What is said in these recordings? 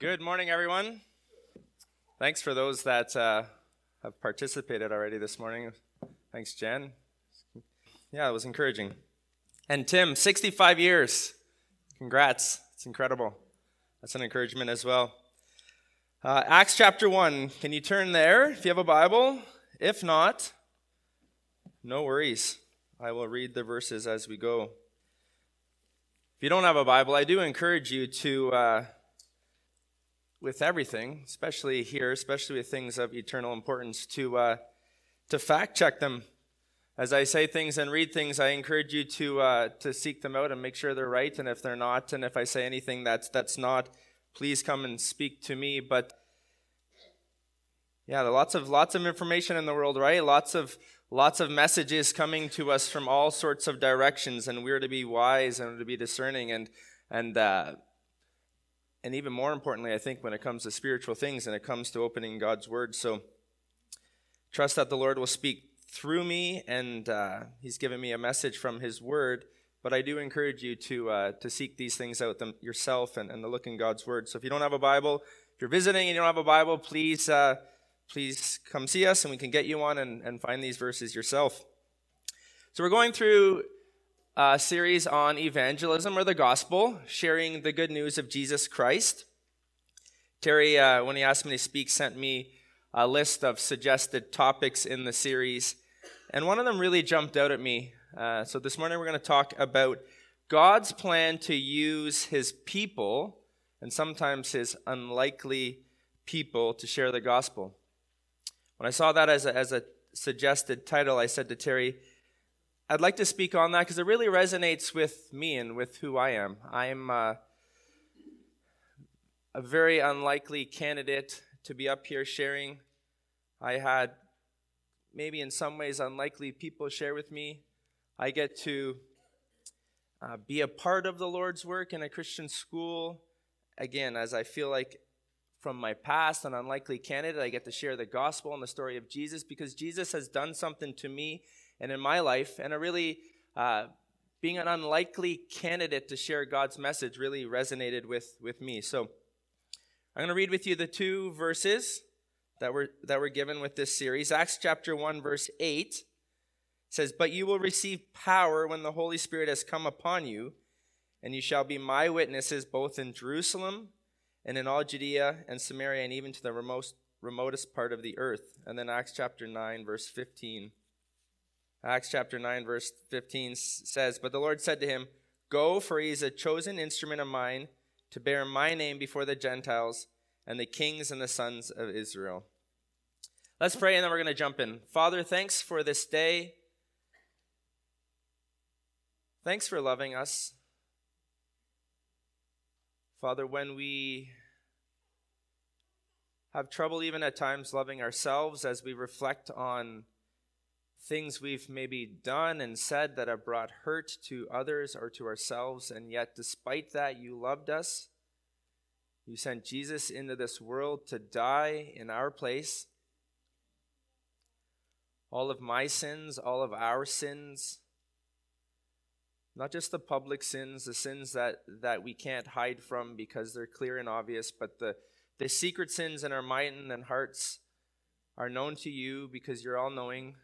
Good morning, everyone. Thanks for those that have participated already this morning. Thanks, Jen. Yeah, it was encouraging. And Tim, 65 years. Congrats. It's incredible. That's an encouragement as well. Acts chapter 1. Can you turn there if you have a Bible? If not, no worries. I will read the verses as we go. If you don't have a Bible, I do encourage you to... with everything, especially here, especially with things of eternal importance, to fact check them. As I say things and read things, I encourage you to seek them out and make sure they're right. And if they're not, and if I say anything that's not, please come and speak to me. But yeah, there are lots of information in the world, right? Lots of messages coming to us from all sorts of directions, and we're to be wise and to be discerning and even more importantly, I think, when it comes to spiritual things and it comes to opening God's Word. So trust that the Lord will speak through me, and He's given me a message from His Word. But I do encourage you to seek these things out yourself and to look in God's Word. So if you don't have a Bible, if you're visiting and you don't have a Bible, please come see us and we can get you one and find these verses yourself. So we're going through a series on evangelism or the gospel, sharing the good news of Jesus Christ. Terry, when he asked me to speak, sent me a list of suggested topics in the series, and one of them really jumped out at me. So this morning we're going to talk about God's plan to use His people, and sometimes His unlikely people, to share the gospel. When I saw that as a suggested title, I said to Terry, I'd like to speak on that because it really resonates with me and with who I am. I'm a very unlikely candidate to be up here sharing. I had maybe in some ways unlikely people share with me. I get to be a part of the Lord's work in a Christian school. Again, as I feel like from my past, an unlikely candidate, I get to share the gospel and the story of Jesus because Jesus has done something to me and in my life, and being an unlikely candidate to share God's message really resonated with me. So I'm going to read with you the two verses that were given with this series. Acts chapter 1, verse 8 says, "But you will receive power when the Holy Spirit has come upon you, and you shall be my witnesses both in Jerusalem and in all Judea and Samaria and even to the remotest part of the earth." And then Acts chapter 9, verse 15. Acts chapter 9, verse 15 says, "But the Lord said to him, 'Go, for he is a chosen instrument of mine to bear my name before the Gentiles and the kings and the sons of Israel.'" Let's pray, and then we're going to jump in. Father, thanks for this day. Thanks for loving us. Father, when we have trouble even at times loving ourselves as we reflect on things we've maybe done and said that have brought hurt to others or to ourselves, and yet despite that, you loved us. You sent Jesus into this world to die in our place. All of my sins, all of our sins, not just the public sins, the sins that we can't hide from because they're clear and obvious, but the secret sins in our mind and hearts are known to you because you're all-knowing.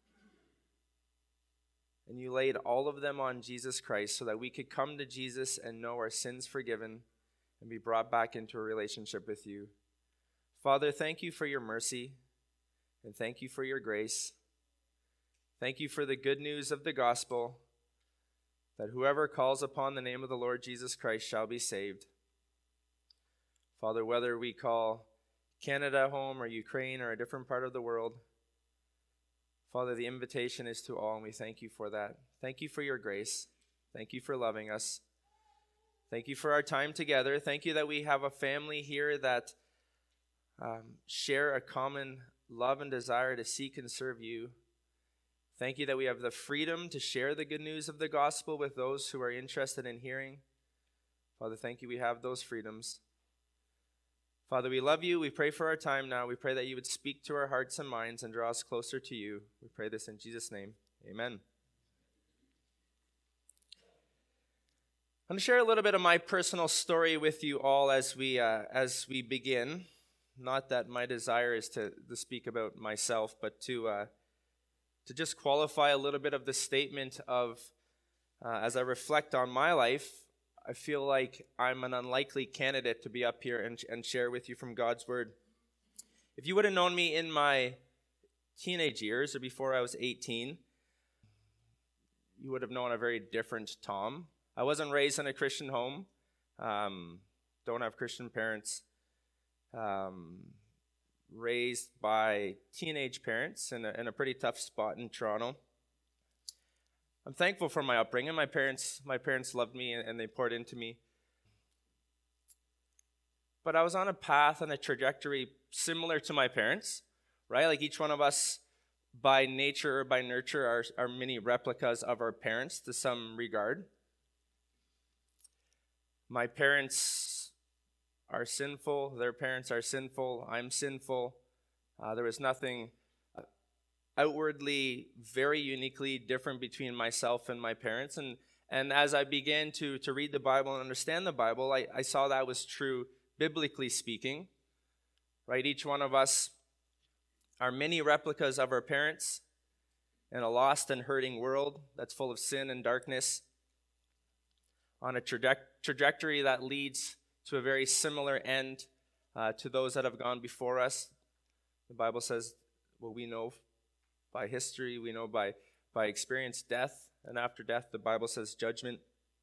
And you laid all of them on Jesus Christ so that we could come to Jesus and know our sins forgiven and be brought back into a relationship with you. Father, thank you for your mercy and thank you for your grace. Thank you for the good news of the gospel that whoever calls upon the name of the Lord Jesus Christ shall be saved. Father, whether we call Canada home or Ukraine or a different part of the world, Father, the invitation is to all, and we thank you for that. Thank you for your grace. Thank you for loving us. Thank you for our time together. Thank you that we have a family here that share a common love and desire to seek and serve you. Thank you that we have the freedom to share the good news of the gospel with those who are interested in hearing. Father, thank you we have those freedoms. Father, we love you. We pray for our time now. We pray that you would speak to our hearts and minds and draw us closer to you. We pray this in Jesus' name. Amen. I'm going to share a little bit of my personal story with you all as we begin. Not that my desire is to speak about myself, but to just qualify a little bit of the statement of, as I reflect on my life, I feel like I'm an unlikely candidate to be up here and share with you from God's Word. If you would have known me in my teenage years or before I was 18, you would have known a very different Tom. I wasn't raised in a Christian home. Don't have Christian parents. Raised by teenage parents in a pretty tough spot in Toronto. I'm thankful for my upbringing. My parents loved me and they poured into me. But I was on a path and a trajectory similar to my parents, right? Like each one of us, by nature or by nurture, are mini replicas of our parents to some regard. My parents are sinful. Their parents are sinful. I'm sinful. There was nothing outwardly very uniquely different between myself and my parents. And as I began to read the Bible and understand the Bible, I saw that was true biblically speaking. Right? Each one of us are many replicas of our parents in a lost and hurting world that's full of sin and darkness, on a trajectory that leads to a very similar end to those that have gone before us. The Bible says, well, we know by history, we know by experience, death, and after death, the Bible says judgment.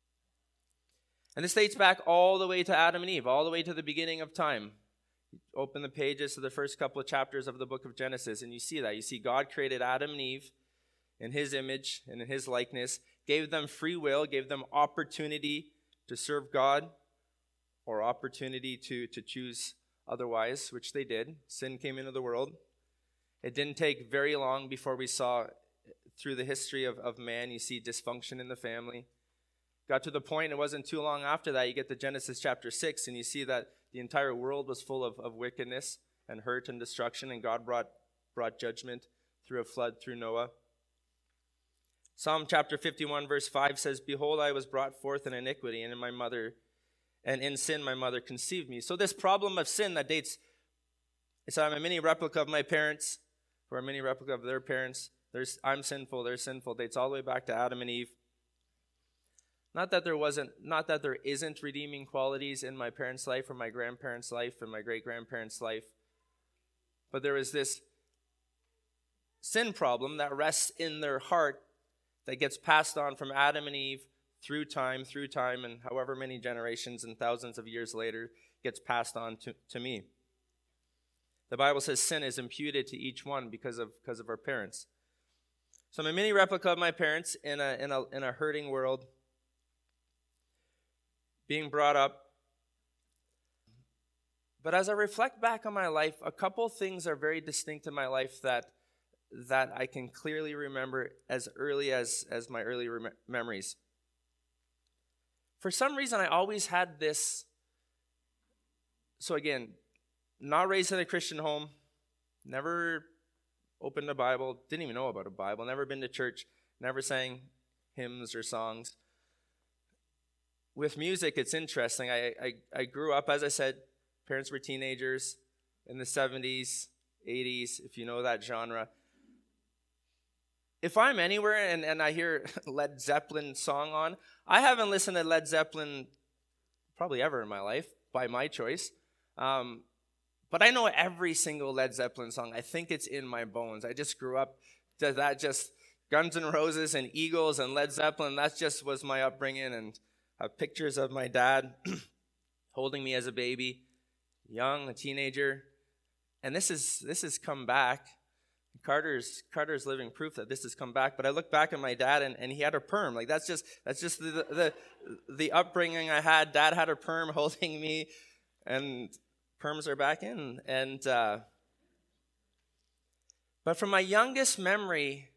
And this dates back all the way to Adam and Eve, all the way to the beginning of time. You open the pages to the first couple of chapters of the book of Genesis, and you see that. You see God created Adam and Eve in his image and in his likeness, gave them free will, gave them opportunity to serve God, or opportunity to choose otherwise, which they did. Sin came into the world. It didn't take very long before we saw, through the history of man, you see dysfunction in the family. Got to the point, it wasn't too long after that, you get to Genesis chapter 6, and you see that the entire world was full of wickedness and hurt and destruction, and God brought judgment through a flood, through Noah. Psalm chapter 51, verse 5 says, "Behold, I was brought forth in iniquity, and in sin my mother conceived me." So this problem of sin that dates, so I'm a mini replica of my parents, who are a mini replica of their parents. I'm sinful, they're sinful. Dates all the way back to Adam and Eve. Not that there isn't redeeming qualities in my parents' life or my grandparents' life and my great-grandparents' life, but there is this sin problem that rests in their heart that gets passed on from Adam and Eve through time, and however many generations and thousands of years later gets passed on to me. The Bible says sin is imputed to each one because of our parents. So I'm a mini replica of my parents in a hurting world, being brought up. But as I reflect back on my life, a couple things are very distinct in my life that I can clearly remember as early as my early memories. For some reason, I always had this. So again, not raised in a Christian home, never opened a Bible, didn't even know about a Bible, never been to church, never sang hymns or songs. With music, it's interesting. I grew up, as I said, parents were teenagers in the 70s, 80s, if you know that genre. If I'm anywhere and I hear Led Zeppelin song on, I haven't listened to Led Zeppelin probably ever in my life, by my choice. But I know every single Led Zeppelin song. I think it's in my bones. I just grew up to that, just Guns N' Roses and Eagles and Led Zeppelin. That just was my upbringing, and I have pictures of my dad holding me as a baby, young, a teenager. And this has come back. Carter's living proof that this has come back. But I look back at my dad, and he had a perm. Like that's just the upbringing I had. Dad had a perm holding me, and perms are back in. And but from my youngest memory,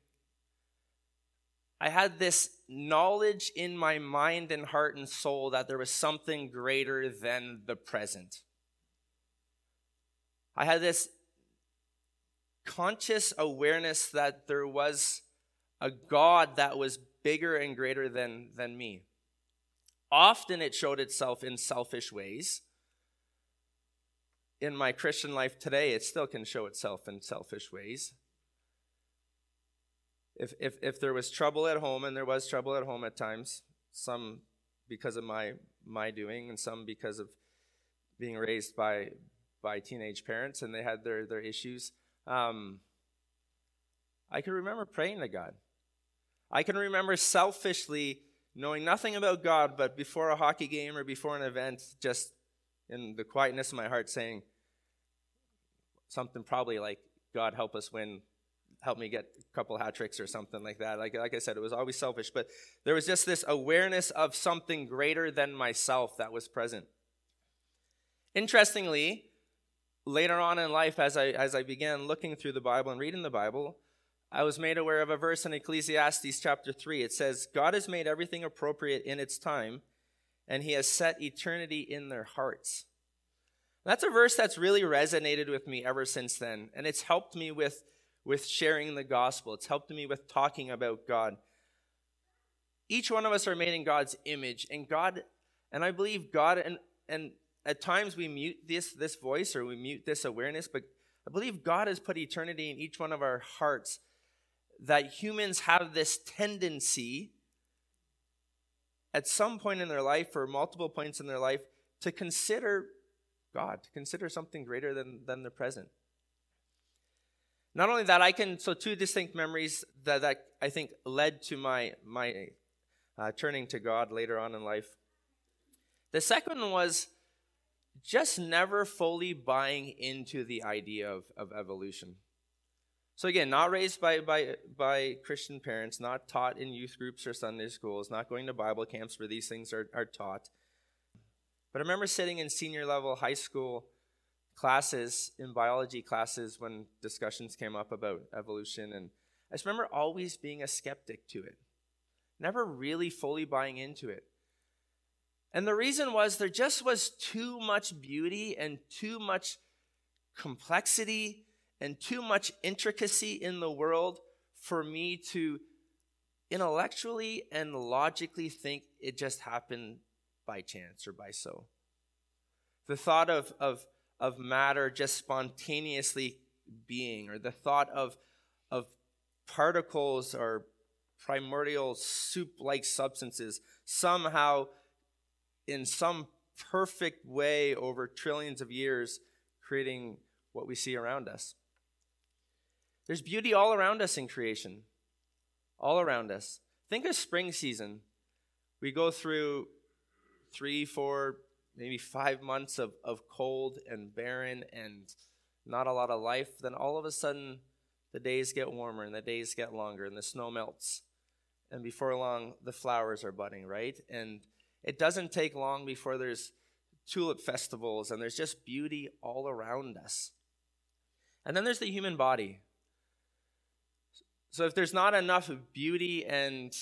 I had this knowledge in my mind and heart and soul that there was something greater than the present. I had this conscious awareness that there was a God that was bigger and greater than me. Often it showed itself in selfish ways. In my Christian life today, it still can show itself in selfish ways. If there was trouble at home, and there was trouble at home at times, some because of my doing, and some because of being raised by teenage parents, and they had their issues, I can remember praying to God. I can remember selfishly knowing nothing about God, but before a hockey game or before an event, just in the quietness of my heart saying something probably like, God, help us win, help me get a couple hat tricks or something like that. Like I said, it was always selfish, but there was just this awareness of something greater than myself that was present. Interestingly, later on in life, as I began looking through the Bible and reading the Bible, I was made aware of a verse in Ecclesiastes chapter 3. It says, God has made everything appropriate in its time, and he has set eternity in their hearts. That's a verse that's really resonated with me ever since then, and it's helped me with sharing the gospel. It's helped me with talking about God. Each one of us are made in God's image, and I believe God, and at times we mute this voice or we mute this awareness, but I believe God has put eternity in each one of our hearts, that humans have this tendency at some point in their life or multiple points in their life to consider God, to consider something greater than the present. Not only that, so two distinct memories that I think led to my turning to God later on in life. The second one was just never fully buying into the idea of evolution. So again, not raised by Christian parents, not taught in youth groups or Sunday schools, not going to Bible camps where these things are taught. But I remember sitting in senior level high school classes, in biology classes, when discussions came up about evolution, and I just remember always being a skeptic to it, never really fully buying into it. And the reason was there just was too much beauty and too much complexity and too much intricacy in the world for me to intellectually and logically think it just happened by chance or by so. The thought of matter just spontaneously being, or the thought of particles or primordial soup-like substances somehow in some perfect way over trillions of years creating what we see around us. There's beauty all around us in creation, all around us. Think of spring season. We go through 3, 4, maybe 5 months of cold and barren and not a lot of life. Then all of a sudden, the days get warmer and the days get longer and the snow melts. And before long, the flowers are budding, right? And it doesn't take long before there's tulip festivals and there's just beauty all around us. And then there's the human body. So if there's not enough beauty and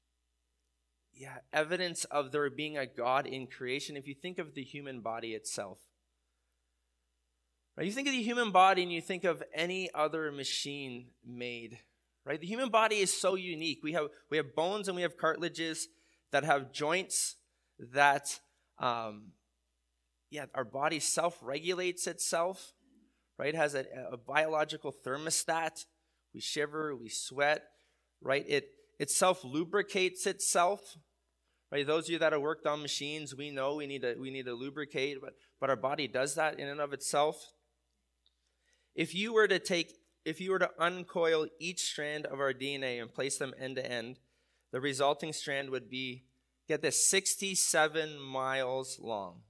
evidence of there being a God in creation, if you think of the human body itself, right? You think of the human body and you think of any other machine made, right? The human body is so unique. We have bones and we have cartilages that have joints that, our body self-regulates itself, right? It has a biological thermostat. We shiver, we sweat, right? It self-lubricates itself, right? Those of you that have worked on machines, we know we need to lubricate, but our body does that in and of itself. If you were to uncoil each strand of our DNA and place them end to end, the resulting strand would be, get this, 67 miles long.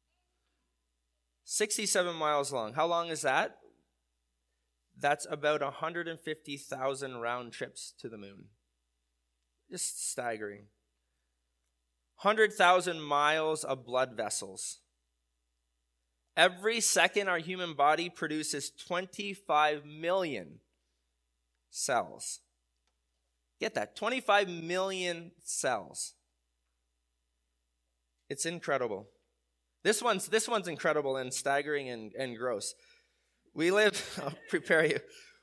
67 miles long. How long is that? That's about 150,000 round trips to the moon. Just staggering. 100,000 miles of blood vessels. Every second, our human body produces 25 million cells. Get that, 25 million cells. It's incredible. This one's incredible and staggering and gross. I'll prepare you.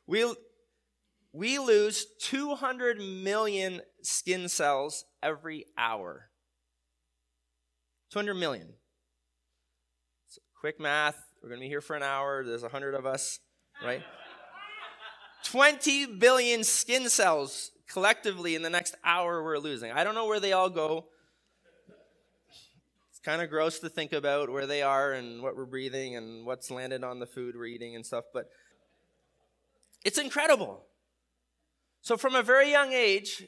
We lose 200 million skin cells every hour. 200 million. So quick math. We're going to be here for an hour. There's 100 of us, right? 20 billion skin cells collectively in the next hour we're losing. I don't know where they all go. It's kind of gross to think about where they are and what we're breathing and what's landed on the food we're eating and stuff, but it's incredible. So from a very young age,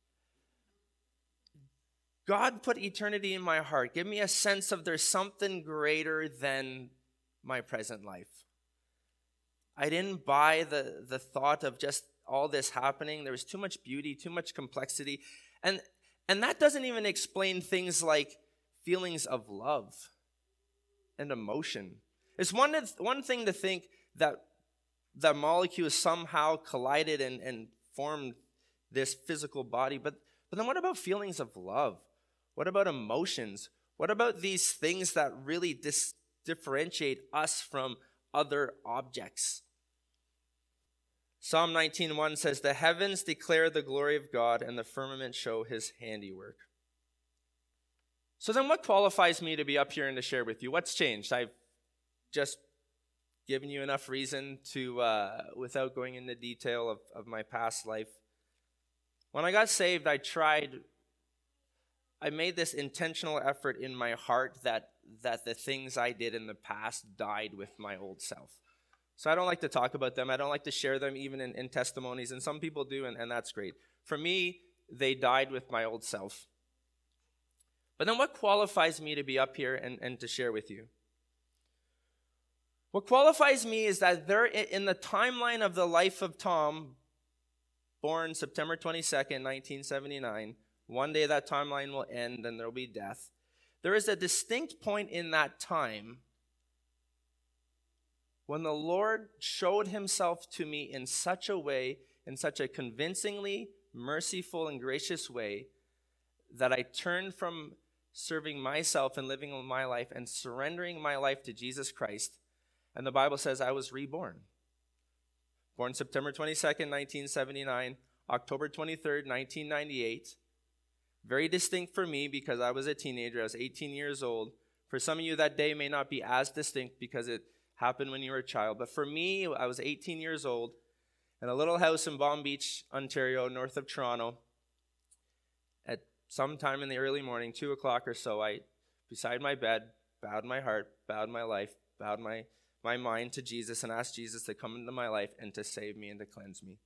God put eternity in my heart. Give me a sense of there's something greater than my present life. I didn't buy the thought of just all this happening. There was too much beauty, too much complexity. And that doesn't even explain things like feelings of love and emotion. It's one thing to think that molecules somehow collided and formed this physical body, but then what about feelings of love? What about emotions? What about these things that really differentiate us from other objects? Psalm 19:1 says, "The heavens declare the glory of God, and the firmament show his handiwork." So then what qualifies me to be up here and to share with you? What's changed? I've just given you enough reason to, without going into detail of my past life. When I got saved, I made this intentional effort in my heart that the things I did in the past died with my old self. So I don't like to talk about them. I don't like to share them even in testimonies, and some people do, and that's great. For me, they died with my old self. But then what qualifies me to be up here and to share with you? What qualifies me is that there, in the timeline of the life of Tom, born September 22nd, 1979, one day that timeline will end and there will be death. There is a distinct point in that time when the Lord showed himself to me in such a way, in such a convincingly merciful and gracious way, that I turned from serving myself and living my life and surrendering my life to Jesus Christ. And the Bible says I was reborn. Born September 22nd, 1979, October 23rd, 1998. Very distinct for me because I was a teenager. I was 18 years old. For some of you, that day may not be as distinct because it happened when you were a child. But for me, I was 18 years old in a little house in Palm Beach, Ontario, north of Toronto. At some time in the early morning, 2 o'clock or so, I, beside my bed, bowed my heart, bowed my life, bowed my mind to Jesus and asked Jesus to come into my life and to save me and to cleanse me.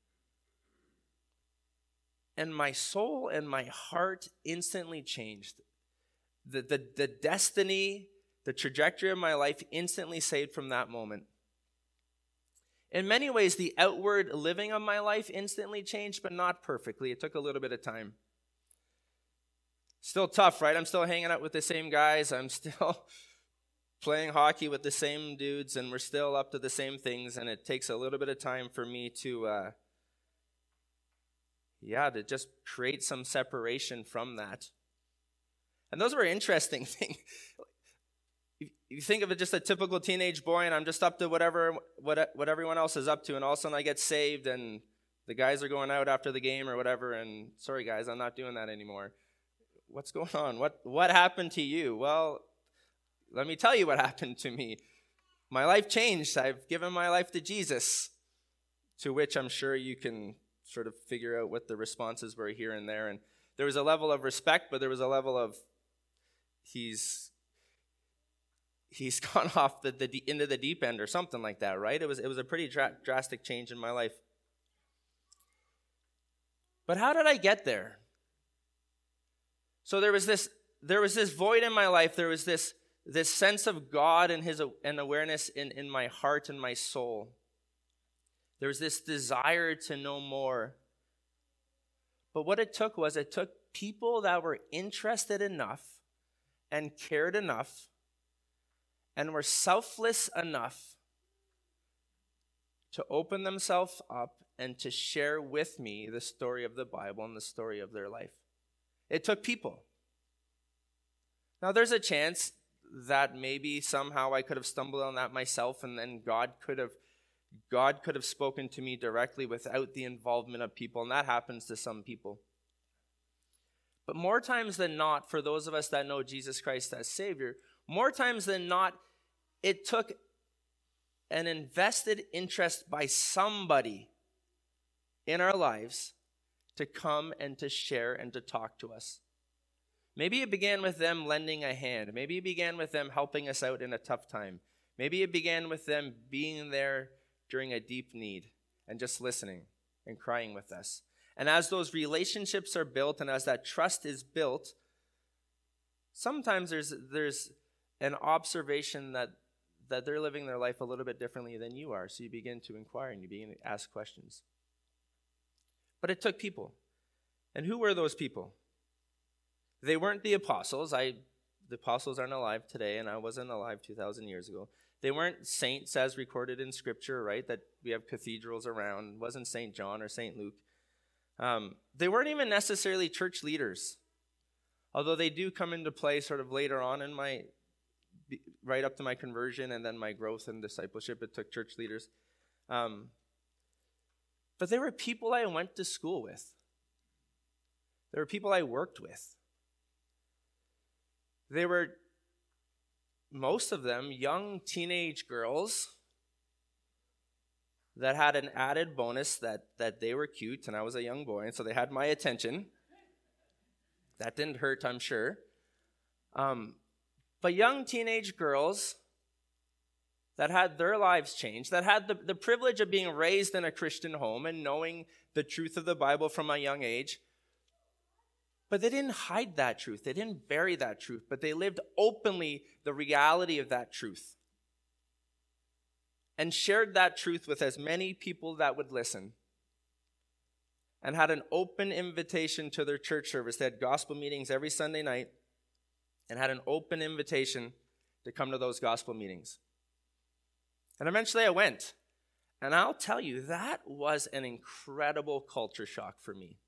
And my soul and my heart instantly changed. The destiny, the trajectory of my life instantly saved from that moment. In many ways, the outward living of my life instantly changed, but not perfectly. It took a little bit of time. Still tough, right? I'm still hanging out with the same guys. I'm still playing hockey with the same dudes, and we're still up to the same things, and it takes a little bit of time for me to just create some separation from that. And those were interesting things. You think of it just a typical teenage boy, and I'm just up to what everyone else is up to, and all of a sudden I get saved, and the guys are going out after the game or whatever, and sorry guys, I'm not doing that anymore. What's going on? What happened to you? Well, let me tell you what happened to me. My life changed. I've given my life to Jesus, to which I'm sure you can sort of figure out what the responses were here and there. And there was a level of respect, but there was a level of he's gone off into the deep end or something like that, right? It was a pretty drastic change in my life. But how did I get there? So there was this void in my life. There was this sense of God and awareness in my heart and my soul. There was this desire to know more. But what it took people that were interested enough and cared enough and were selfless enough to open themselves up and to share with me the story of the Bible and the story of their life. It took people. Now, there's a chance that maybe somehow I could have stumbled on that myself, and then God could have spoken to me directly without the involvement of people, and that happens to some people. But more times than not, for those of us that know Jesus Christ as Savior, more times than not, it took an invested interest by somebody in our lives to come and to share and to talk to us. Maybe it began with them lending a hand. Maybe it began with them helping us out in a tough time. Maybe it began with them being there during a deep need and just listening and crying with us. And as those relationships are built and as that trust is built, sometimes there's an observation that they're living their life a little bit differently than you are. So you begin to inquire and you begin to ask questions. But it took people. And who were those people? They weren't the apostles. The apostles aren't alive today, and I wasn't alive 2,000 years ago. They weren't saints as recorded in Scripture, right, that we have cathedrals around. It wasn't St. John or St. Luke. They weren't even necessarily church leaders, although they do come into play sort of later on in right up to my conversion and then my growth in discipleship. It took church leaders. But they were people I went to school with. They were people I worked with. They were, most of them, young teenage girls that had an added bonus that they were cute, and I was a young boy, and so they had my attention. That didn't hurt, I'm sure. But young teenage girls that had their lives changed, that had the privilege of being raised in a Christian home and knowing the truth of the Bible from a young age, but they didn't hide that truth. They didn't bury that truth, but they lived openly the reality of that truth and shared that truth with as many people that would listen and had an open invitation to their church service. They had gospel meetings every Sunday night and had an open invitation to come to those gospel meetings. And eventually I went. And I'll tell you, that was an incredible culture shock for me.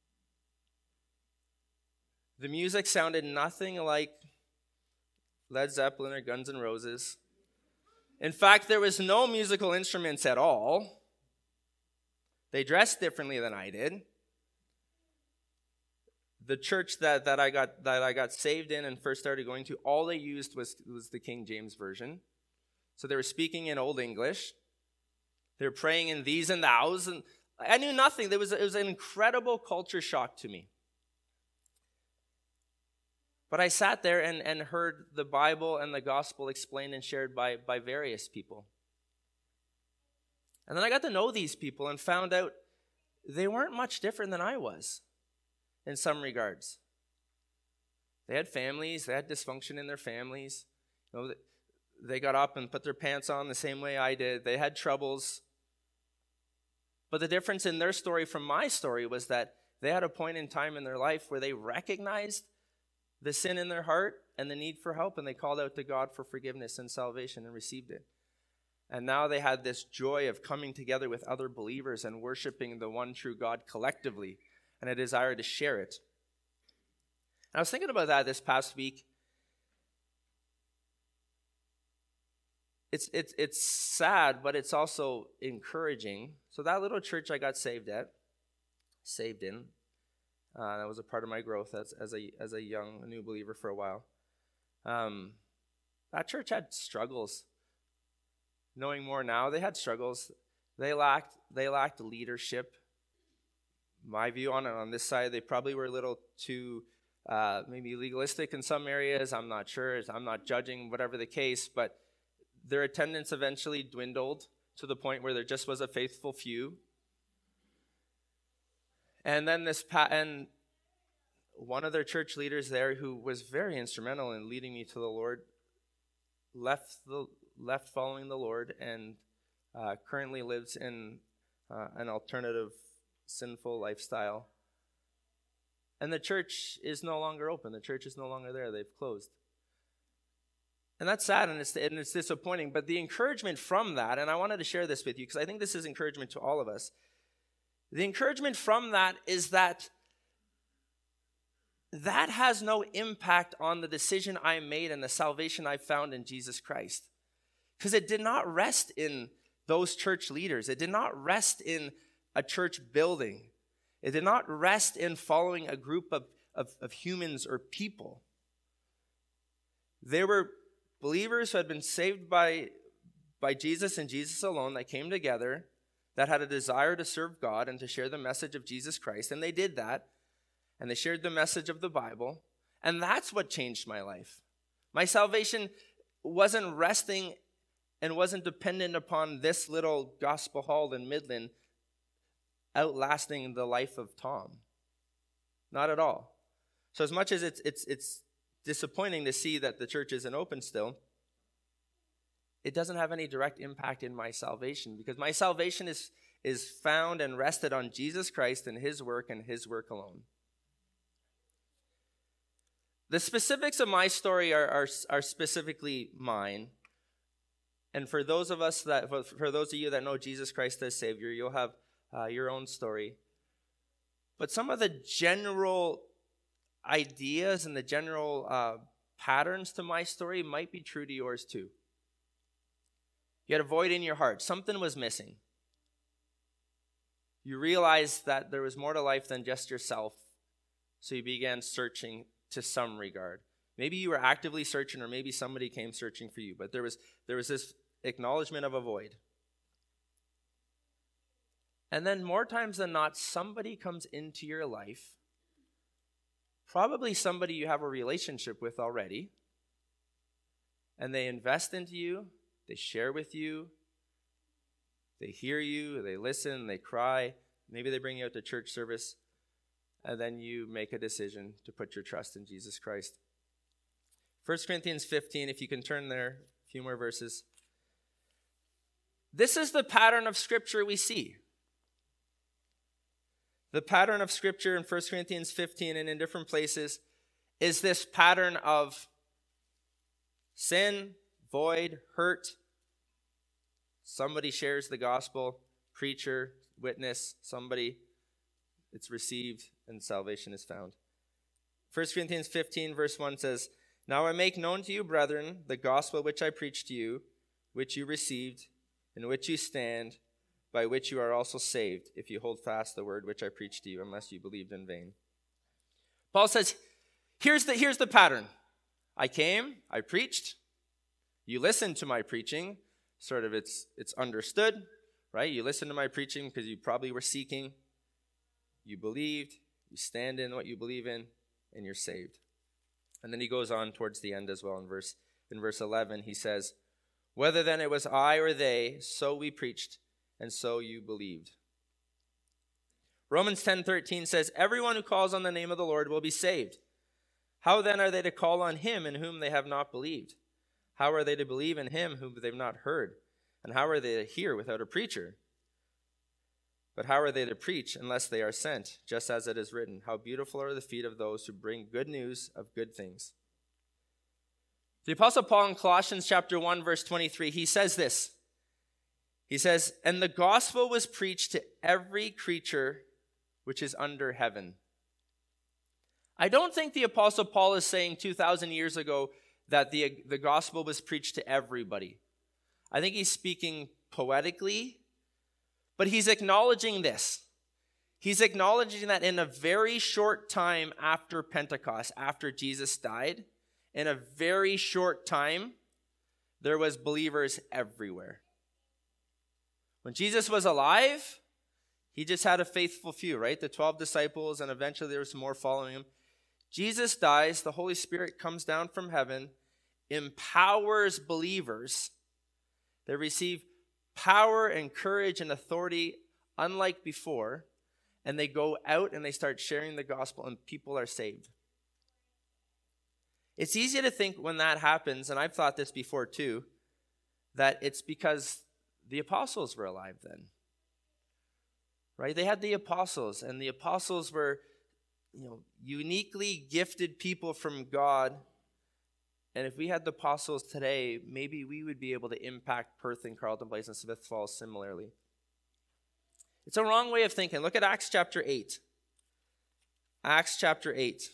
The music sounded nothing like Led Zeppelin or Guns N' Roses. In fact, there was no musical instruments at all. They dressed differently than I did. The church that I got saved in and first started going to, all they used was the King James Version. So they were speaking in Old English. They were praying in these and thous, and I knew nothing. It was an incredible culture shock to me. But I sat there and heard the Bible and the gospel explained and shared by various people. And then I got to know these people and found out they weren't much different than I was in some regards. They had families. They had dysfunction in their families. You know, they got up and put their pants on the same way I did. They had troubles. But the difference in their story from my story was that they had a point in time in their life where they recognized the sin in their heart and the need for help, and they called out to God for forgiveness and salvation and received it. And now they had this joy of coming together with other believers and worshiping the one true God collectively, and a desire to share it. And I was thinking about that this past week. It's sad, but it's also encouraging. So that little church I got saved in, that was a part of my growth as a young new believer for a while. That church had struggles. Knowing more now, they had struggles. They lacked leadership. My view on this side, they probably were a little too maybe legalistic in some areas. I'm not sure. I'm not judging, whatever the case, but their attendance eventually dwindled to the point where there just was a faithful few. And then and one of their church leaders there, who was very instrumental in leading me to the Lord, left following the Lord and currently lives in an alternative sinful lifestyle. And the church is no longer open. The church is no longer there. They've closed. And that's sad and it's disappointing. But the encouragement from that, and I wanted to share this with you because I think this is encouragement to all of us. The encouragement from that is that has no impact on the decision I made and the salvation I found in Jesus Christ. Because it did not rest in those church leaders. It did not rest in a church building. It did not rest in following a group of humans or people. They were believers who had been saved by Jesus and Jesus alone, that came together, that had a desire to serve God and to share the message of Jesus Christ. And they did that. And they shared the message of the Bible. And that's what changed my life. My salvation wasn't resting and wasn't dependent upon this little gospel hall in Midland outlasting the life of Tom. Not at all. So as much as it's disappointing to see that the church isn't open still, it doesn't have any direct impact in my salvation, because my salvation is found and rested on Jesus Christ and his work alone. The specifics of my story are specifically mine. And for those of you that know Jesus Christ as Savior, you'll have your own story. But some of the general ideas and the general patterns to my story might be true to yours too. You had a void in your heart. Something was missing. You realized that there was more to life than just yourself, so you began searching to some regard. Maybe you were actively searching, or maybe somebody came searching for you, but there was this acknowledgement of a void. And then more times than not, somebody comes into your life, probably somebody you have a relationship with already, and they invest into you, they share with you, they hear you, they listen, they cry, maybe they bring you out to church service, and then you make a decision to put your trust in Jesus Christ. 1 Corinthians 15, if you can turn there, a few more verses. This is the pattern of Scripture we see. The pattern of Scripture in 1 Corinthians 15 and in different places is this pattern of sin, void, hurt. Somebody shares the gospel, preacher, witness, somebody, it's received, and salvation is found. 1 Corinthians 15 verse 1 says, "Now I make known to you, brethren, the gospel which I preached to you, which you received, in which you stand, by which you are also saved, if you hold fast the word which I preached to you, unless you believed in vain." Paul says, here's the pattern. I came, I preached, you listened to my preaching, sort of it's understood, right? You listened to my preaching because you probably were seeking, you believed, you stand in what you believe in, and you're saved. And then he goes on towards the end as well in verse 11, he says, "Whether then it was I or they, so we preached, and so you believed." Romans 10:13 says, "Everyone who calls on the name of the Lord will be saved. How then are they to call on him in whom they have not believed? How are they to believe in him whom they've not heard? And how are they to hear without a preacher? But how are they to preach unless they are sent? Just as it is written, how beautiful are the feet of those who bring good news of good things." The Apostle Paul in Colossians chapter 1, verse 23, he says this. He says, "And the gospel was preached to every creature which is under heaven." I don't think the Apostle Paul is saying 2,000 years ago that the gospel was preached to everybody. I think he's speaking poetically, but he's acknowledging this. He's acknowledging that in a very short time after Pentecost, after Jesus died, in a very short time, there was believers everywhere. When Jesus was alive, he just had a faithful few, right? The 12 disciples, and eventually there was some more following him. Jesus dies, the Holy Spirit comes down from heaven, empowers believers. They receive power and courage and authority unlike before, and they go out and they start sharing the gospel, and people are saved. It's easy to think when that happens, and I've thought this before too, that it's because the apostles were alive then. Right? They had the apostles, and the apostles were, uniquely gifted people from God. And if we had the apostles today, maybe we would be able to impact Perth and Carleton Place and Smith Falls similarly. It's a wrong way of thinking. Look at Acts chapter 8. Acts chapter 8.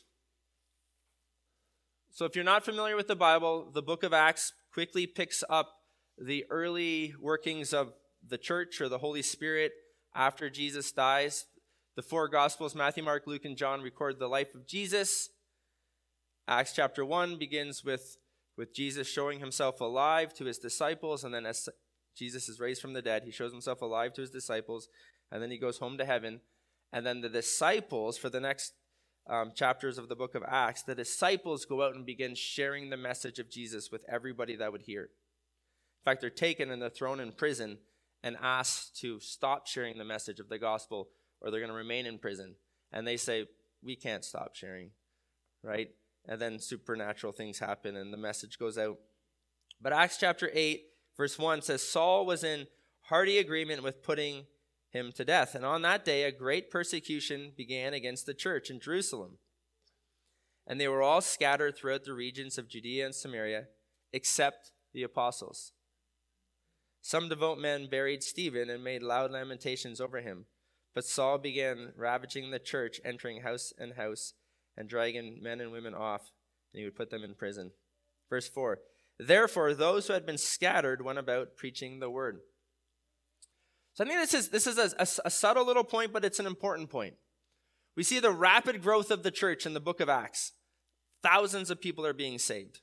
So if you're not familiar with the Bible, the book of Acts quickly picks up the early workings of the church or the Holy Spirit after Jesus dies. The four Gospels, Matthew, Mark, Luke, and John, record the life of Jesus. Acts chapter 1 begins with Jesus showing himself alive to his disciples, and then as Jesus is raised from the dead, he shows himself alive to his disciples, and then he goes home to heaven. And then the disciples, for the next chapters of the book of Acts, the disciples go out and begin sharing the message of Jesus with everybody that would hear. In fact, they're taken and they're thrown in prison and asked to stop sharing the message of the gospel, or they're going to remain in prison. And they say, we can't stop sharing, right? And then supernatural things happen and the message goes out. But Acts chapter 8, verse 1 says, Saul was in hearty agreement with putting him to death. And on that day, a great persecution began against the church in Jerusalem. And they were all scattered throughout the regions of Judea and Samaria, except the apostles. Some devout men buried Stephen and made loud lamentations over him. But Saul began ravaging the church, entering house and house, and dragging men and women off, and he would put them in prison. Verse 4, therefore those who had been scattered went about preaching the word. So I think this is a subtle little point, but it's an important point. We see the rapid growth of the church in the book of Acts. Thousands of people are being saved.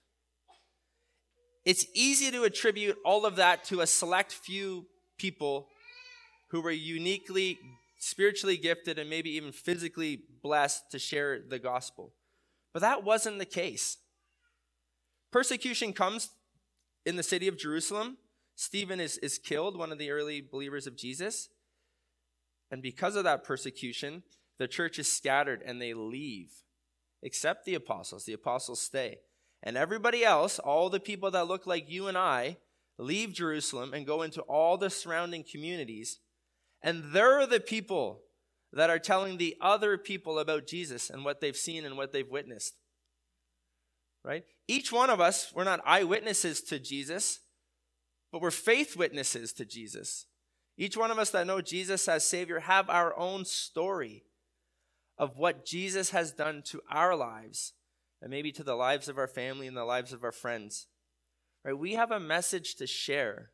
It's easy to attribute all of that to a select few people who were uniquely spiritually gifted and maybe even physically blessed to share the gospel. But that wasn't the case. Persecution comes in the city of Jerusalem. Stephen is killed, one of the early believers of Jesus. And because of that persecution, the church is scattered and they leave, except the apostles. The apostles stay. And everybody else, all the people that look like you and I, leave Jerusalem and go into all the surrounding communities. And they're the people that are telling the other people about Jesus and what they've seen and what they've witnessed. Right? Each one of us, we're not eyewitnesses to Jesus, but we're faith witnesses to Jesus. Each one of us that know Jesus as Savior have our own story of what Jesus has done to our lives and maybe to the lives of our family and the lives of our friends. Right? We have a message to share.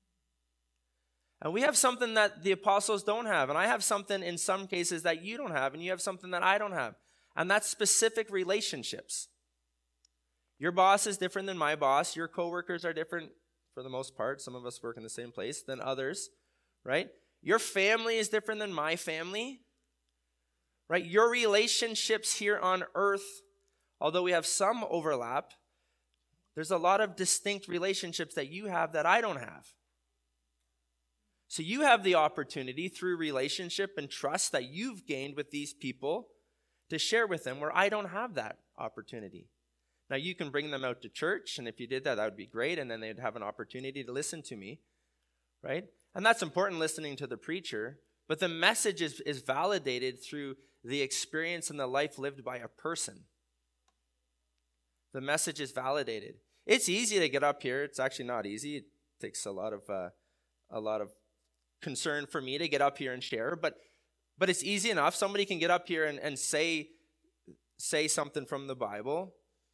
And we have something that the apostles don't have. And I have something in some cases that you don't have. And you have something that I don't have. And that's specific relationships. Your boss is different than my boss. Your coworkers are different for the most part. Some of us work in the same place than others. Right? Your family is different than my family. Right? Your relationships here on earth, although we have some overlap, there's a lot of distinct relationships that you have that I don't have. So you have the opportunity through relationship and trust that you've gained with these people to share with them where I don't have that opportunity. Now you can bring them out to church, and if you did that, that would be great, and then they'd have an opportunity to listen to me, right? And that's important, listening to the preacher, but the message is validated through the experience and the life lived by a person. The message is validated. It's easy to get up here. It's actually not easy. It takes a lot of concern for me to get up here and share, but it's easy enough. Somebody can get up here and say something from the Bible.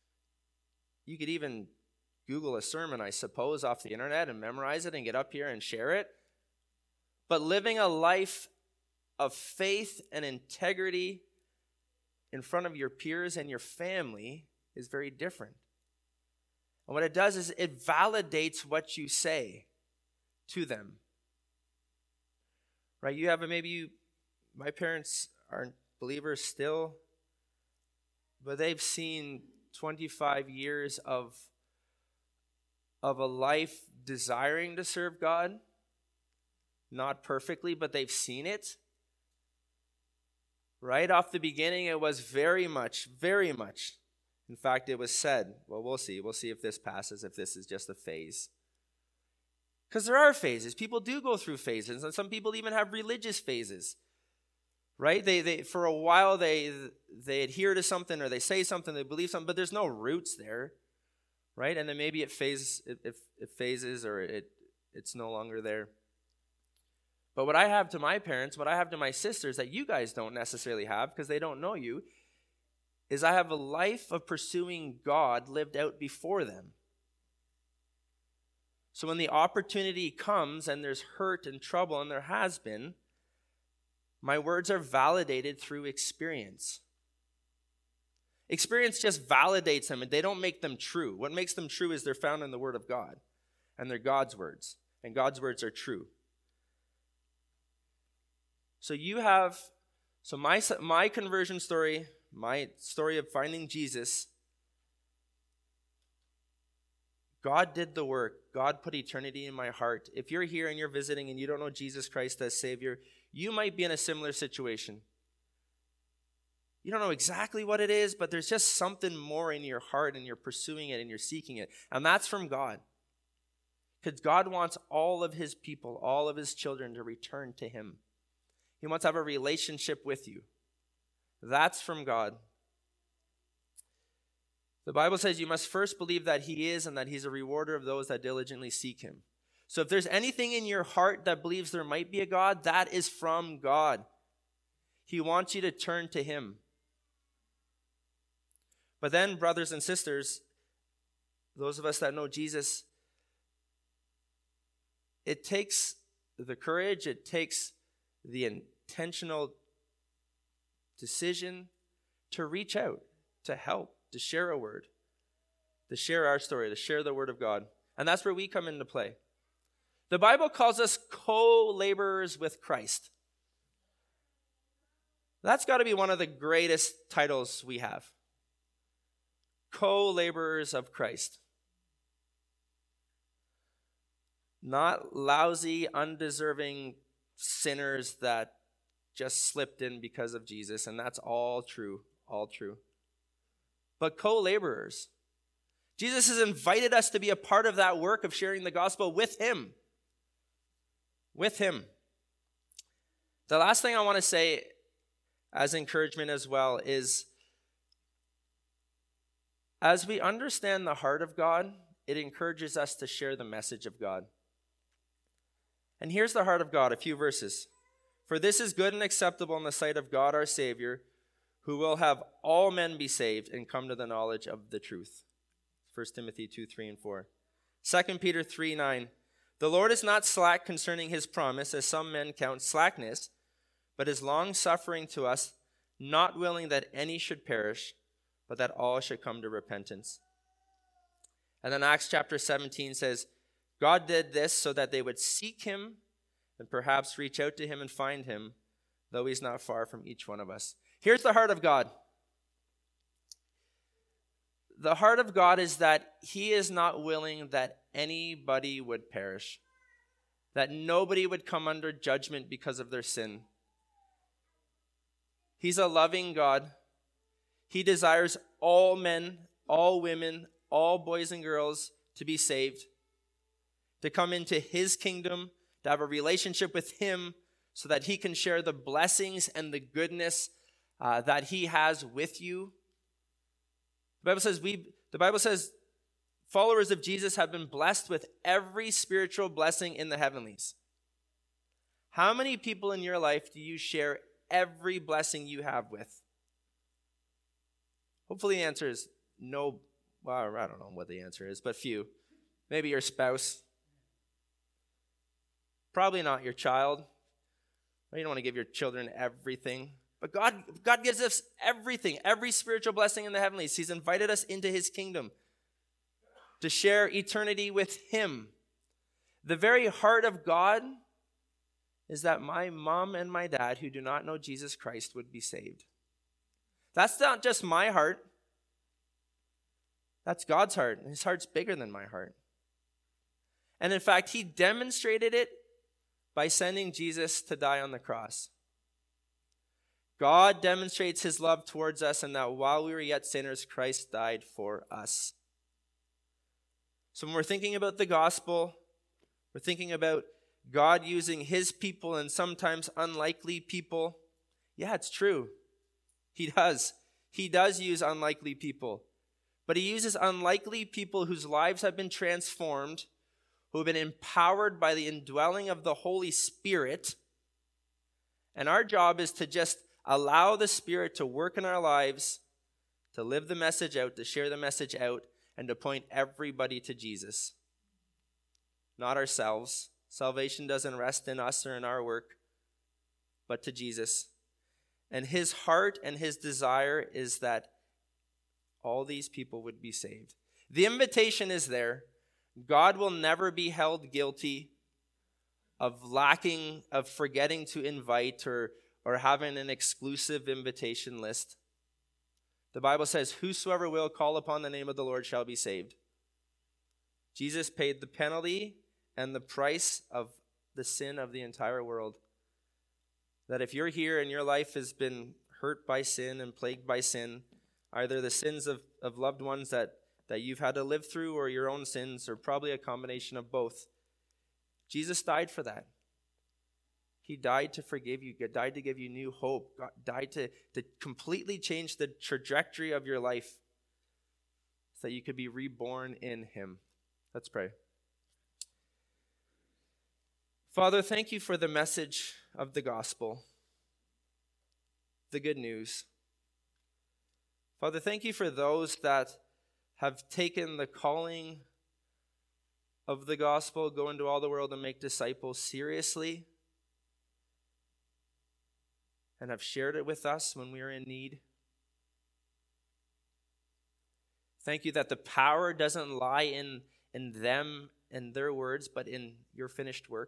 You could even Google a sermon, I suppose, off the internet and memorize it and get up here and share it. But living a life of faith and integrity in front of your peers and your family is very different. And what it does is it validates what you say to them. Right? You have my parents aren't believers still, but they've seen 25 years of a life desiring to serve God. Not perfectly, but they've seen it. Right off the beginning, it was very much. In fact, it was said, well, we'll see. We'll see if this passes, if this is just a phase. Because there are phases. People do go through phases, and some people even have religious phases. Right? They for a while they adhere to something, or they say something, they believe something, but there's no roots there. Right? And then maybe it phases, or it's no longer there. But what I have to my parents, what I have to my sisters that you guys don't necessarily have because they don't know you, is I have a life of pursuing God lived out before them. So when the opportunity comes and there's hurt and trouble, and there has been, My words are validated through experience. Experience just validates them, and they don't make them true. What makes them true is they're found in the Word of God, and they're God's words, and God's words are true. So my conversion story, my story of finding Jesus, God did the work. God put eternity in my heart. If you're here and you're visiting and you don't know Jesus Christ as Savior, you might be in a similar situation. You don't know exactly what it is, but there's just something more in your heart, and you're pursuing it and you're seeking it. And that's from God. Because God wants all of his people, all of his children to return to him. He wants to have a relationship with you. That's from God. The Bible says you must first believe that he is, and that he's a rewarder of those that diligently seek him. So if there's anything in your heart that believes there might be a God, that is from God. He wants you to turn to him. But then, brothers and sisters, those of us that know Jesus, it takes the courage, it takes the intentional decision to reach out, to help, to share a word, to share our story, to share the word of God. And that's where we come into play. The Bible calls us co-laborers with Christ. That's got to be one of the greatest titles we have. Co-laborers of Christ. Not lousy, undeserving sinners that just slipped in because of Jesus, and that's all true, but co-laborers. Jesus has invited us to be a part of that work of sharing the gospel with him. With him. The last thing I want to say as encouragement as well is, as we understand the heart of God, it encourages us to share the message of God. And here's the heart of God, a few verses. For this is good and acceptable in the sight of God our Savior, who will have all men be saved and come to the knowledge of the truth. 1 Timothy 2, 3, and 4. 2 Peter 3, 9. The Lord is not slack concerning his promise, as some men count slackness, but is long-suffering to us, not willing that any should perish, but that all should come to repentance. And then Acts chapter 17 says, God did this so that they would seek him and perhaps reach out to him and find him, though he's not far from each one of us. Here's the heart of God. The heart of God is that he is not willing that anybody would perish, that nobody would come under judgment because of their sin. He's a loving God. He desires all men, all women, all boys and girls to be saved, to come into his kingdom, to have a relationship with him so that he can share the blessings and the goodness that he has with you. The Bible says followers of Jesus have been blessed with every spiritual blessing in the heavenlies. How many people in your life do you share every blessing you have with? Hopefully the answer is no. Well, I don't know what the answer is, but few. Maybe your spouse. Probably not your child. You don't want to give your children everything. But God gives us everything, every spiritual blessing in the heavenlies. He's invited us into his kingdom to share eternity with him. The very heart of God is that my mom and my dad, who do not know Jesus Christ, would be saved. That's not just my heart. That's God's heart. And his heart's bigger than my heart. And in fact, he demonstrated it by sending Jesus to die on the cross. God demonstrates his love towards us, and that while we were yet sinners, Christ died for us. So when we're thinking about the gospel, we're thinking about God using his people and sometimes unlikely people. Yeah, it's true. He does. He does use unlikely people. But he uses unlikely people whose lives have been transformed, who have been empowered by the indwelling of the Holy Spirit. And our job is to just allow the Spirit to work in our lives, to live the message out, to share the message out, and to point everybody to Jesus. Not ourselves. Salvation doesn't rest in us or in our work, but to Jesus. And his heart and his desire is that all these people would be saved. The invitation is there. God will never be held guilty of lacking, of forgetting to invite or having an exclusive invitation list. The Bible says, whosoever will call upon the name of the Lord shall be saved. Jesus paid the penalty and the price of the sin of the entire world. That if you're here and your life has been hurt by sin and plagued by sin, either the sins of loved ones that you've had to live through or your own sins, or probably a combination of both, Jesus died for that. He died to forgive you, died to give you new hope, died to completely change the trajectory of your life so that you could be reborn in him. Let's pray. Father, thank you for the message of the gospel, the good news. Father, thank you for those that have taken the calling of the gospel, go into all the world and make disciples, seriously, and have shared it with us when we are in need. Thank you that the power doesn't lie in them and their words, but in your finished work.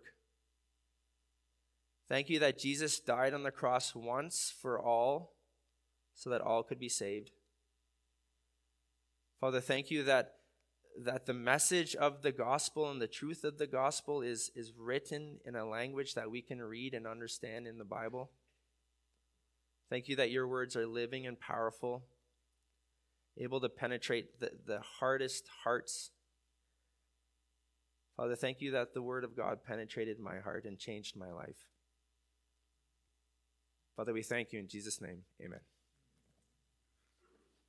Thank you that Jesus died on the cross once for all, so that all could be saved. Father, thank you that the message of the gospel and the truth of the gospel is written in a language that we can read and understand in the Bible. Thank you that your words are living and powerful, able to penetrate the hardest hearts. Father, thank you that the word of God penetrated my heart and changed my life. Father, we thank you in Jesus' name. Amen.